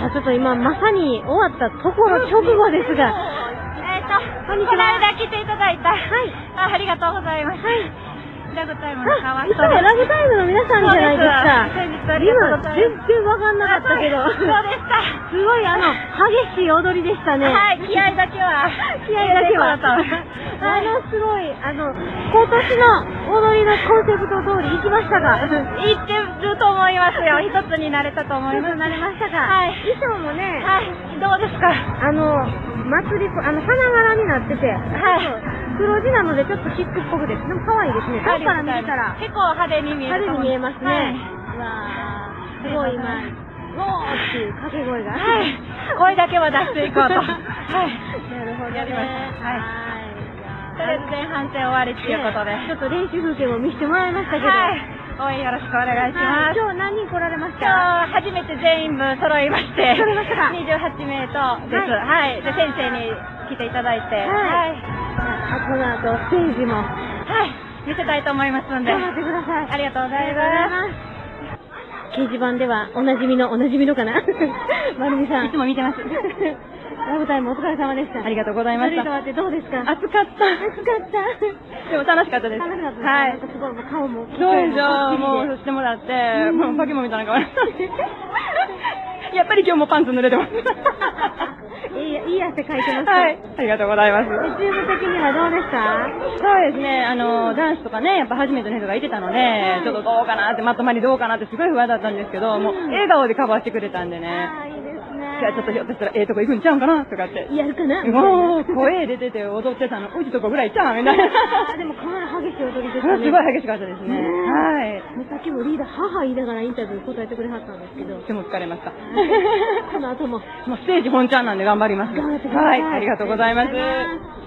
ちょっと今まさに終わったところ直後ですが、 この間来ていただいた、ありがとうございます。ラグタイムの川いつもラグタイムの皆さんじゃないですか。今全然わかんなかったけど、 そうでした。 すごい激しい踊りでしたね。 はい、気合だけはすごい今年の踊りのコンセプト通り行きましたが、 行ってると思いますよ。一つになれたと思います。 なれましたが、衣装もね、 どうですか。 祭り花柄になってて、黒地なのでちょっとシックっぽくて、でも可愛いですね。遠くから見てたら結構派手に見える。 派手に見えますね。すごい今、ゴーっていう掛け声が。 声だけは出していこうと。なるほど。 やりました。とりあえず前半戦終わりということで、 ちょっと練習風景も見せてもらいましたけど、 応援よろしくお願いします。 今日何人来られました？ 今日初めて全員分揃いまして、28名とです。で先生に来ていただいて、 この後ステージも見せたいと思いますので、 頑張ってください。 ありがとうございます。 掲示板ではおなじみのかなまるみさん、 いつも見てます。 ラブタイムお疲れ様でした。 ありがとうございました。 どうですか？ 暑かった。でも楽しかったです。 すごい顔もそうでしょ。もうしてもらって、もう化け物みたいな顔やっぱり今日もパンツ濡れてます。 いい汗かいてます。 ありがとうございます。 チーム的にはどうでした？ そうですね、男子とかね、やっぱ初めての人がいてたので、ちょっとどうかなって、まとまりどうかなってすごい不安だったんですけど、もう笑顔でカバーしてくれたんでね。じゃあちょっとひょっとしたらとこ行くんちゃうんかなとかって。 やるかな？ もう声出てて踊ってたの、うちとこぐらいちゃうみたいな。 でもかなり激しい踊りでしたね。 すごい激しかったですね。 さっきもリーダー、母言いながらインタビュー答えてくれはったんですけど。 でも疲れました。 この後も。 ステージ本ちゃんなんで頑張ります。 頑張ってください。 ありがとうございます。